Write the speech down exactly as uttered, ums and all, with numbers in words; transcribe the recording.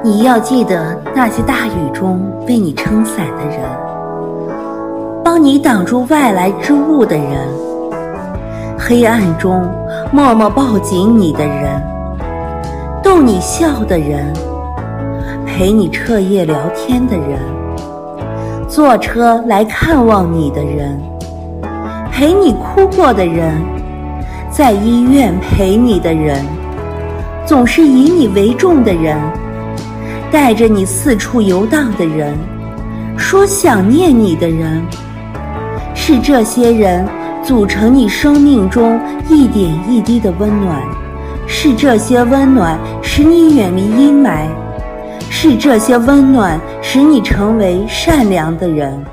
你要记得那些大雨中为你撑伞的人，帮你挡住外来之物的人，黑暗中默默抱紧你的人，逗你笑的人，陪你彻夜聊天的人，坐车来看望你的人，陪你哭过的人，在医院陪你的人，总是以你为重的人，带着你四处游荡的人，说想念你的人，是这些人组成你生命中一点一滴的温暖，是这些温暖使你远离阴霾，是这些温暖使你成为善良的人。